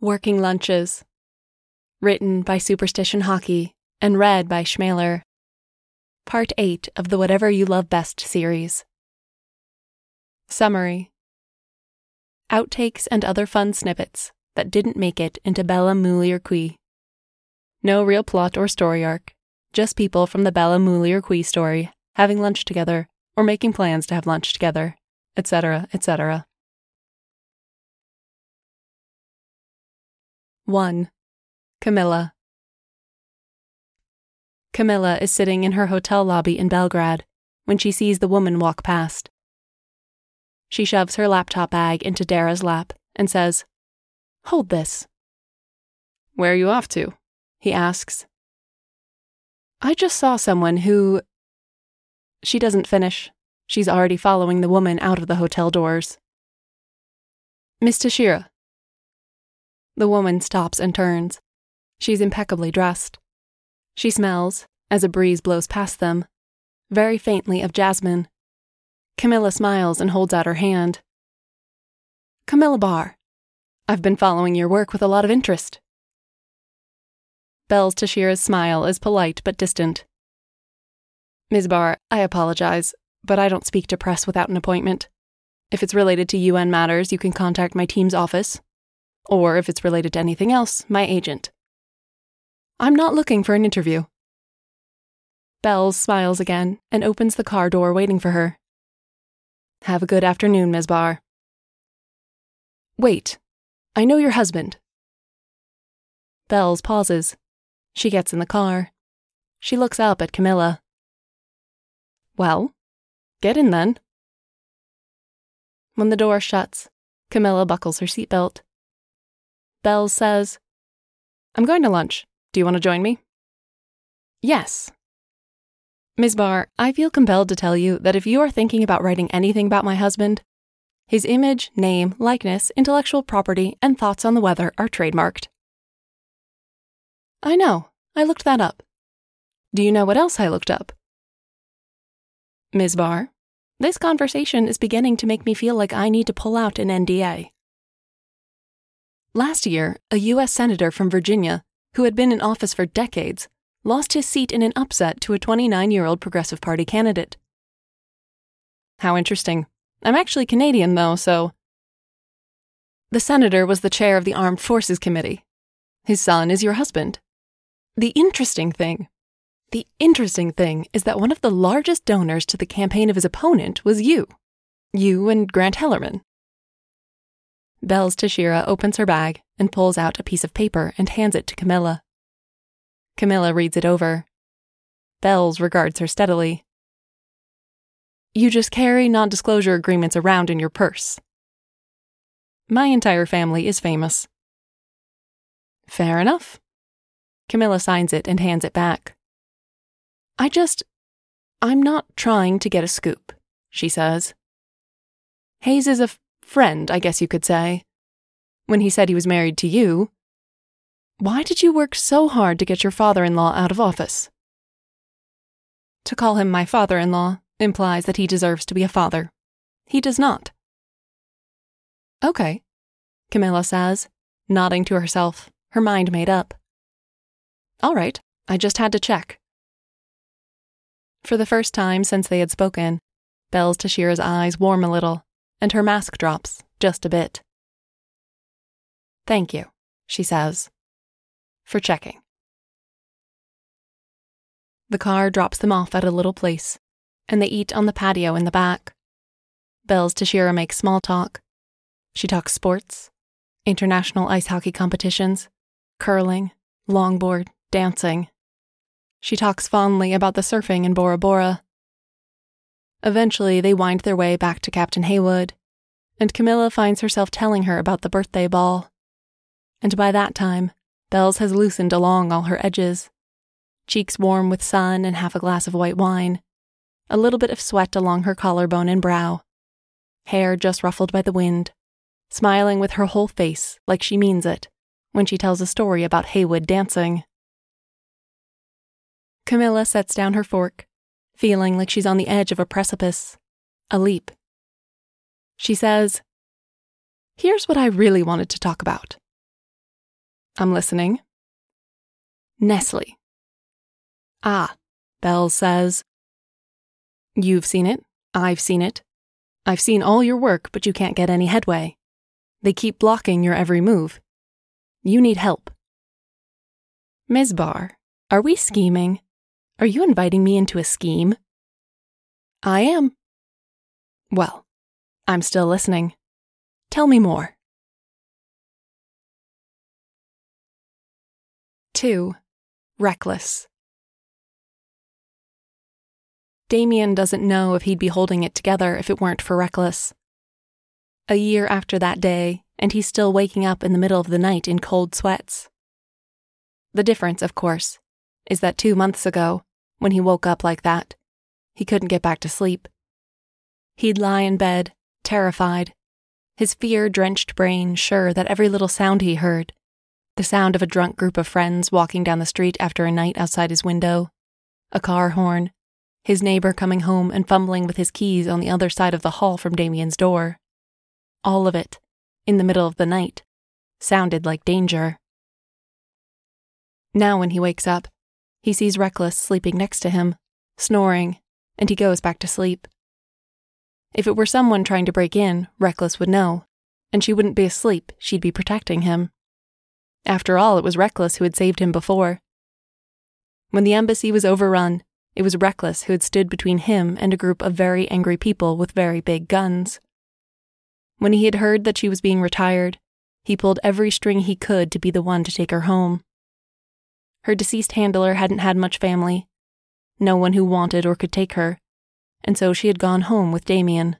Working Lunches. Written by Superstition Hockey and read by Schmaler. Part 8 of the Whatever You Love Best series. Summary. Outtakes and other fun snippets that didn't make it into Bella Moulier Qui. No real plot or story arc, just people from the Bella Moulier Qui story having lunch together or making plans to have lunch together, etc., etc. 1. Camilla. Camilla is sitting in her hotel lobby in Belgrade when she sees the woman walk past. She shoves her laptop bag into Dara's lap and says, "Hold this." "Where are you off to?" he asks. "I just saw someone who—" She doesn't finish. She's already following the woman out of the hotel doors. "Miss Tashira." The woman stops and turns. She's impeccably dressed. She smells, as a breeze blows past them, very faintly of jasmine. Camilla smiles and holds out her hand. "Camilla Barr. I've been following your work with a lot of interest." Bells Tashira's smile is polite but distant. "Ms. Barr, I apologize, but I don't speak to press without an appointment. If it's related to UN matters, you can contact my team's office. Or if it's related to anything else, my agent. I'm not looking for an interview." Bells smiles again and opens the car door waiting for her. "Have a good afternoon, Ms. Barr." "Wait, I know your husband." Bells pauses. She gets in the car. She looks up at Camilla. "Well, get in then." When the door shuts, Camilla buckles her seatbelt. Bells says, "I'm going to lunch. Do you want to join me?" "Yes." "Ms. Barr, I feel compelled to tell you that if you are thinking about writing anything about my husband, his image, name, likeness, intellectual property, and thoughts on the weather are trademarked." "I know. I looked that up. Do you know what else I looked up?" "Ms. Barr, this conversation is beginning to make me feel like I need to pull out an NDA. Last year, a U.S. Senator from Virginia, who had been in office for decades, lost his seat in an upset to a 29-year-old Progressive Party candidate." "How interesting. I'm actually Canadian, though, so—" "The senator was the chair of the Armed Forces Committee. His son is your husband. The interesting thing is that one of the largest donors to the campaign of his opponent was you. You and Grant Hellerman." Bells Tashira opens her bag and pulls out a piece of paper and hands it to Camilla. Camilla reads it over. Bells regards her steadily. "You just carry non-disclosure agreements around in your purse." "My entire family is famous." "Fair enough." Camilla signs it and hands it back. I'm not trying to get a scoop," she says. "Hayes is a friend, I guess you could say. When he said he was married to you, why did you work so hard to get your father-in-law out of office?" "To call him my father-in-law implies that he deserves to be a father. He does not." "Okay," Camilla says, nodding to herself, her mind made up. "All right, I just had to check." For the first time since they had spoken, Bells Tashira's eyes warm a little, and her mask drops just a bit. "Thank you," she says, "for checking." The car drops them off at a little place, and they eat on the patio in the back. Bells Tashira makes small talk. She talks sports, international ice hockey competitions, curling, longboard, dancing. She talks fondly about the surfing in Bora Bora. Eventually, they wind their way back to Captain Haywood, and Camilla finds herself telling her about the birthday ball. And by that time, Bells has loosened along all her edges. Cheeks warm with sun and half a glass of white wine. A little bit of sweat along her collarbone and brow. Hair just ruffled by the wind. Smiling with her whole face like she means it, when she tells a story about Haywood dancing. Camilla sets down her fork, feeling like she's on the edge of a precipice. A leap. She says, "Here's what I really wanted to talk about. I'm listening. Nestle. Ah, Bells says. You've seen it. I've seen it. I've seen all your work, but you can't get any headway. They keep blocking your every move. You need help. Mizbar, are we scheming? Are you inviting me into a scheme? I am. Well, I'm still listening. Tell me more. 2. Reckless. Damien doesn't know if he'd be holding it together if it weren't for Reckless. A year after that day, and he's still waking up in the middle of the night in cold sweats. The difference, of course, is that 2 months ago, when he woke up like that, he couldn't get back to sleep. He'd lie in bed, terrified, his fear-drenched brain sure that every little sound he heard, the sound of a drunk group of friends walking down the street after a night outside his window, a car horn, his neighbor coming home and fumbling with his keys on the other side of the hall from Damien's door. All of it, in the middle of the night, sounded like danger. Now when he wakes up, he sees Reckless sleeping next to him, snoring, and he goes back to sleep. If it were someone trying to break in, Reckless would know, and she wouldn't be asleep, she'd be protecting him. After all, it was Reckless who had saved him before. When the embassy was overrun, it was Reckless who had stood between him and a group of very angry people with very big guns. When he had heard that she was being retired, he pulled every string he could to be the one to take her home. Her deceased handler hadn't had much family, no one who wanted or could take her, and so she had gone home with Damien.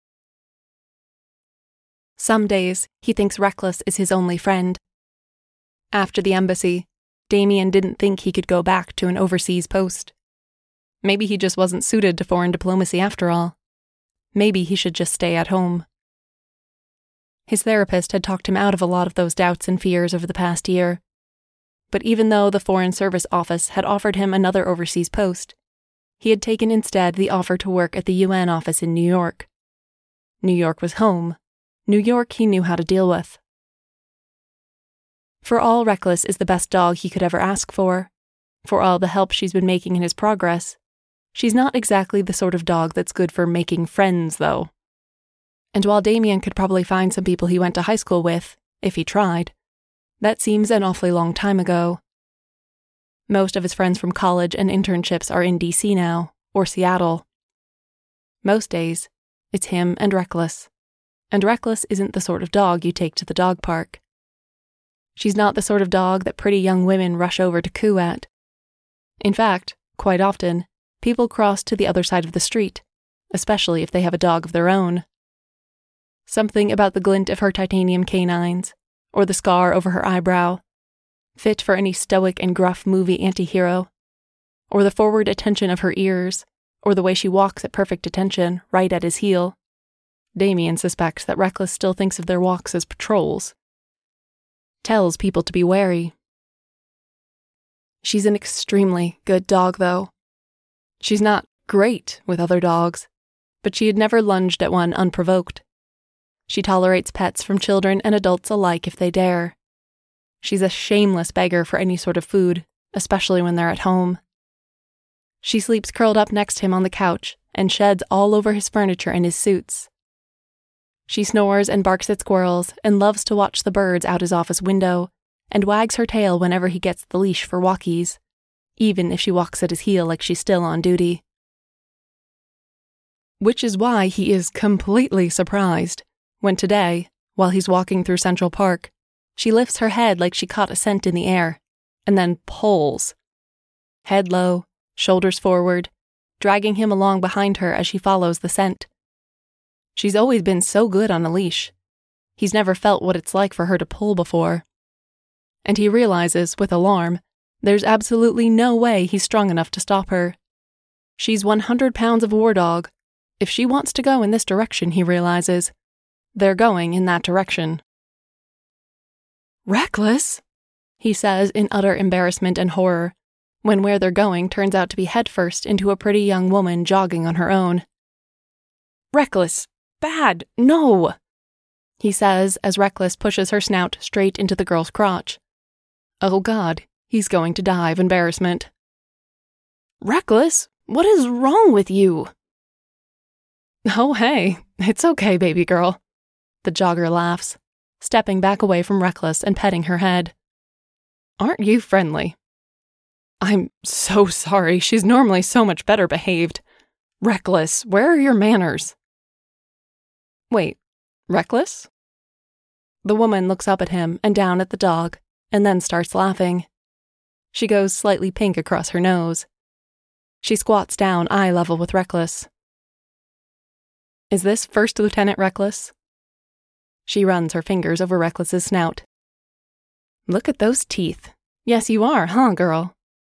Some days, he thinks Reckless is his only friend. After the embassy, Damien didn't think he could go back to an overseas post. Maybe he just wasn't suited to foreign diplomacy after all. Maybe he should just stay at home. His therapist had talked him out of a lot of those doubts and fears over the past year. But even though the Foreign Service Office had offered him another overseas post, he had taken instead the offer to work at the UN office in New York. New York was home. New York he knew how to deal with. For all Reckless is the best dog he could ever ask for all the help she's been making in his progress, she's not exactly the sort of dog that's good for making friends, though. And while Damien could probably find some people he went to high school with, if he tried, that seems an awfully long time ago. Most of his friends from college and internships are in DC now, or Seattle. Most days, it's him and Reckless isn't the sort of dog you take to the dog park. She's not the sort of dog that pretty young women rush over to coo at. In fact, quite often, people cross to the other side of the street, especially if they have a dog of their own. Something about the glint of her titanium canines, or the scar over her eyebrow, fit for any stoic and gruff movie anti-hero, or the forward attention of her ears, or the way she walks at perfect attention, right at his heel. Damien suspects that Reckless still thinks of their walks as patrols. Tells people to be wary. She's an extremely good dog, though. She's not great with other dogs, but she had never lunged at one unprovoked. She tolerates pets from children and adults alike if they dare. She's a shameless beggar for any sort of food, especially when they're at home. She sleeps curled up next to him on the couch and sheds all over his furniture and his suits. She snores and barks at squirrels and loves to watch the birds out his office window and wags her tail whenever he gets the leash for walkies, even if she walks at his heel like she's still on duty. Which is why he is completely surprised when today, while he's walking through Central Park, she lifts her head like she caught a scent in the air, and then pulls. Head low, shoulders forward, dragging him along behind her as she follows the scent. She's always been so good on a leash. He's never felt what it's like for her to pull before. And he realizes, with alarm, there's absolutely no way he's strong enough to stop her. She's 100 pounds of war dog. If she wants to go in this direction, he realizes, they're going in that direction. Reckless, he says in utter embarrassment and horror, when where they're going turns out to be headfirst into a pretty young woman jogging on her own. Reckless, bad, no, he says as Reckless pushes her snout straight into the girl's crotch. Oh God, he's going to die of embarrassment. Reckless, what is wrong with you? Oh, hey, it's okay, baby girl. The jogger laughs, stepping back away from Reckless and petting her head. Aren't you friendly? I'm so sorry, she's normally so much better behaved. Reckless, where are your manners? Wait, Reckless? The woman looks up at him and down at the dog, and then starts laughing. She goes slightly pink across her nose. She squats down eye level with Reckless. Is this First Lieutenant Reckless? She runs her fingers over Reckless's snout. Look at those teeth. Yes, you are, huh, girl?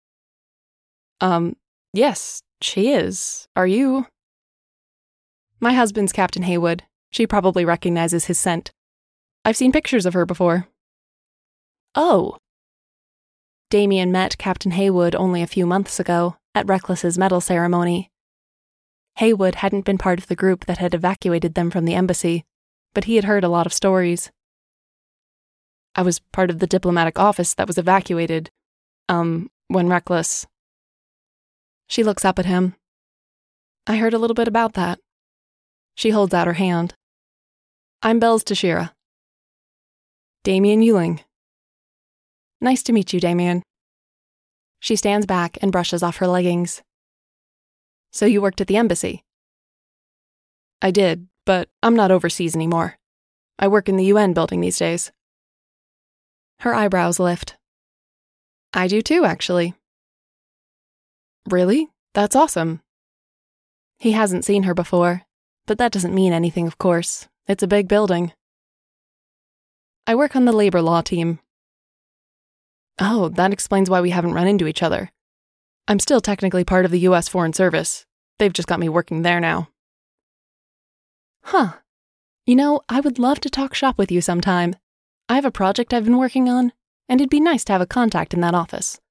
Yes, she is. Are you? My husband's Captain Haywood. She probably recognizes his scent. I've seen pictures of her before. Oh. Damien met Captain Haywood only a few months ago at Reckless's medal ceremony. Haywood hadn't been part of the group that had evacuated them from the embassy, but he had heard a lot of stories. I was part of the diplomatic office that was evacuated, when Reckless... She looks up at him. I heard a little bit about that. She holds out her hand. I'm Bells Tashira. Damien Ewing. Nice to meet you, Damien. She stands back and brushes off her leggings. So you worked at the embassy? I did, but I'm not overseas anymore. I work in the UN building these days. Her eyebrows lift. I do too, actually. Really? That's awesome. He hasn't seen her before, but that doesn't mean anything, of course. It's a big building. I work on the labor law team. Oh, that explains why we haven't run into each other. I'm still technically part of the U.S. Foreign Service. They've just got me working there now. Huh. You know, I would love to talk shop with you sometime. I have a project I've been working on, and it'd be nice to have a contact in that office.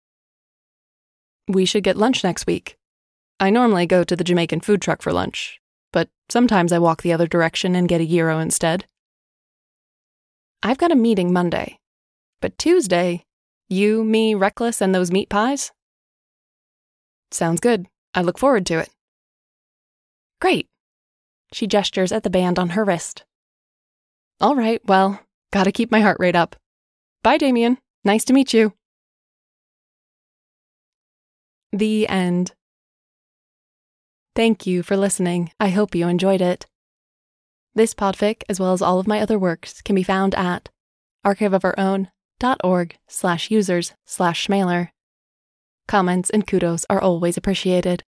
We should get lunch next week. I normally go to the Jamaican food truck for lunch, but sometimes I walk the other direction and get a gyro instead. I've got a meeting Monday, but Tuesday, you, me, Reckless, and those meat pies? Sounds good. I look forward to it. Great. She gestures at the band on her wrist. All right, well, gotta keep my heart rate up. Bye, Damien. Nice to meet you. The end. Thank you for listening. I hope you enjoyed it. This podfic, as well as all of my other works, can be found at archiveofourown.org/users/schmaler. Comments and kudos are always appreciated.